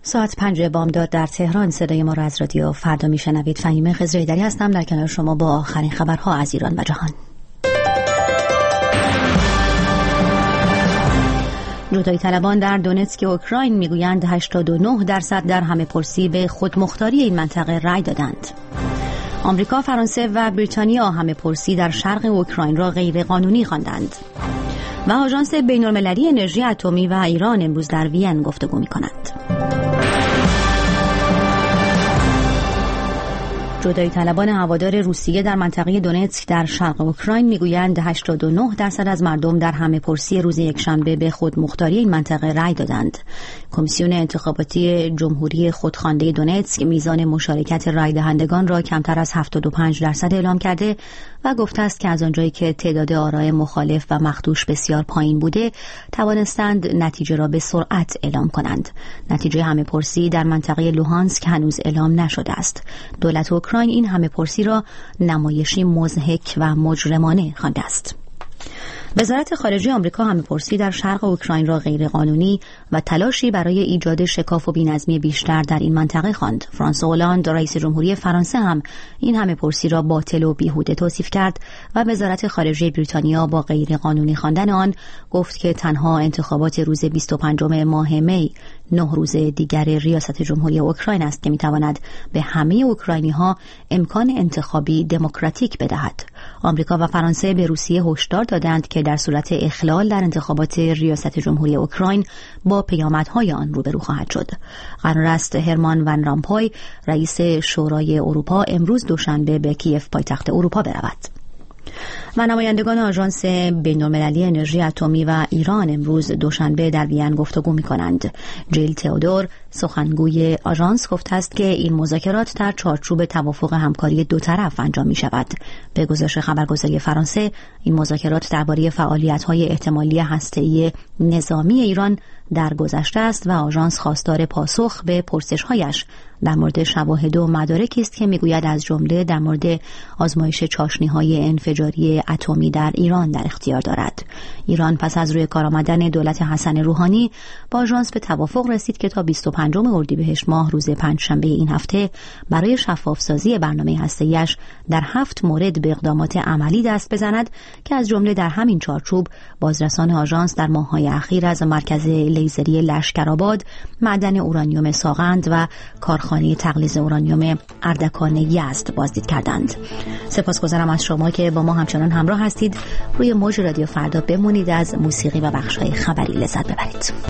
ساعت 5 بامداد در تهران. صدای ما را از رادیو فردا میشنوید. فهیمه خضرایدری هستم در کنار شما با آخرین خبرها از ایران و جهان. جدایی طلبان در دونتسک اوکراین میگویند 89% در همه‌پرسی به خودمختاری این منطقه رأی دادند. آمریکا، فرانسه و بریتانیا همه‌پرسی در شرق اوکراین را غیرقانونی خواندند. و آژانس بین‌المللی انرژی اتمی و ایران امروز در وین گفتگو می‌کنند. جدایی طلبان هوادار روسیه در منطقه دونتسک در شرق اوکراین میگویند 89% از مردم در همه‌پرسی روز یکشنبه به خودمختاری این منطقه رأی دادند. کمیسیون انتخاباتی جمهوری خودخوانده دونتسک میزان مشارکت رأی دهندگان را کمتر از 75% اعلام کرده و گفته است که از آنجایی که تعداد آرای مخالف و مخدوش بسیار پایین بوده، توانستند نتیجه را به سرعت اعلام کنند. نتیجه همه‌پرسی در منطقه لوهانسک هنوز اعلام نشده است. دولت اوکراین این همه‌پرسی را نمایشی مضحک و مجرمانه خوانده است. وزارت خارجه آمریکا همه‌پرسی در شرق اوکراین را غیرقانونی و تلاشی برای ایجاد شکاف و بی‌نظمی بیشتر در این منطقه خواند. فرانسوا هولند، رئیس جمهوری فرانسه، هم این همه‌پرسی را باطل و بیهوده توصیف کرد و وزارت خارجه بریتانیا با غیرقانونی خواندن آن گفت که تنها انتخابات روز 25 ماه می، 9 روز دیگر ریاست جمهوری اوکراین است که میتواند به همه اوکراینی‌ها امکان انتخابی دموکراتیک بدهد. آمریکا و فرانسه به روسیه هشدار دادند که در صورت اخلال در انتخابات ریاست جمهوری اوکراین با پیامدهای آن روبرو خواهد شد. قرار است هرمان ون رامپوی، رئیس شورای اروپا، امروز دوشنبه به کیف، پایتخت اروپا، برود. و نمایندگان آژانس بین‌المللی انرژی اتمی و ایران امروز دوشنبه در وین گفتگو می‌کنند. جیل تئودور، سخنگوی آژانس، گفته است که این مذاکرات در چارچوب توافق همکاری دو طرف انجام می‌شود. به گزارش خبرگزاری فرانسه، این مذاکرات درباره فعالیت‌های احتمالی هسته‌ای نظامی ایران در گذشته است و آژانس خواستار پاسخ به پرسش‌هایش در مورد شواهد و مدارکی است که میگوید از جمله در مورد آزمایش چاشنی‌های انفجاری اتمی در ایران در اختیار دارد. ایران پس از روی کار آمدن دولت حسن روحانی با آژانس به توافق رسید که تا 25 اردیبهشت ماه، روز پنجشنبه این هفته، برای شفاف‌سازی برنامه هسته‌ایش در 7 مورد به اقدامات عملی دست بزند که از جمله در همین چارچوب بازرسان آژانس در ماه‌های اخیر از مرکز لیزری لشکرآباد، معدن اورانیوم ساغند و کارخانه تغلیظ اورانیوم اردکان یزد بازدید کردند. سپاسگزارم از شما که با ما همچنان همراه هستید. روی موج رادیو فردا بمونید، از موسیقی و بخش‌های خبری لذت ببرید.